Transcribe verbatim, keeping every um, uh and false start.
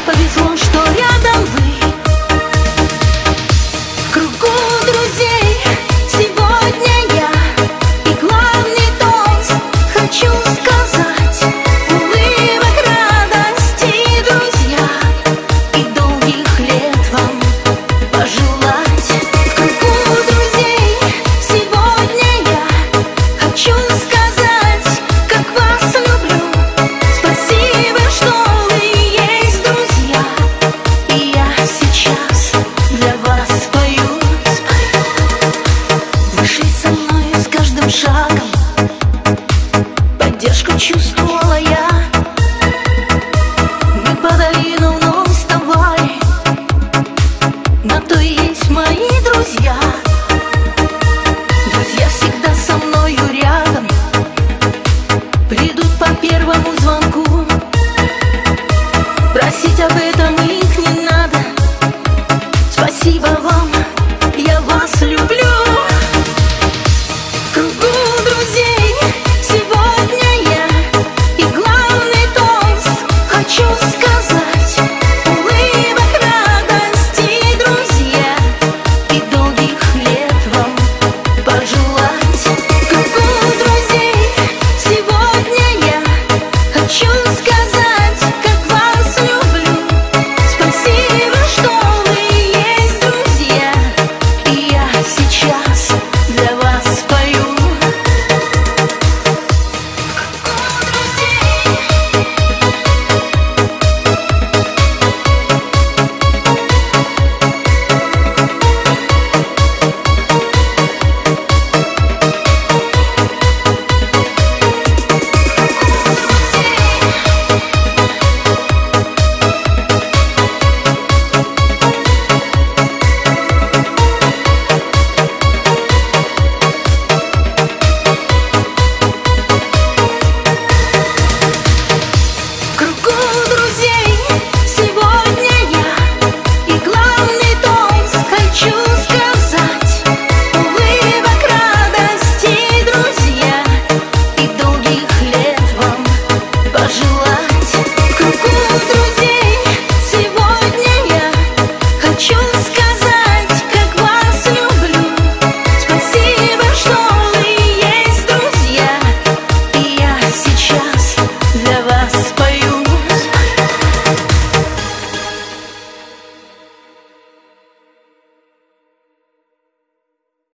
повезло, что рядом вы. В кругу друзей сегодня я, и главный тост хочу сказать: улыбок, радости, друзья, и долгих лет вам пожелать. В кругу друзей сегодня я хочу сказать, как вас люблю. Спасибо, что вы есть, друзья, и я сейчас для вас спою. Вы шли со мной с каждым шагом, поддержку чувствовала я. Мы по долину вновь вставали, на то и есть мои друзья. Друзья всегда со мною рядом, придут по первому звонку. Просить об этом их не надо. Спасибо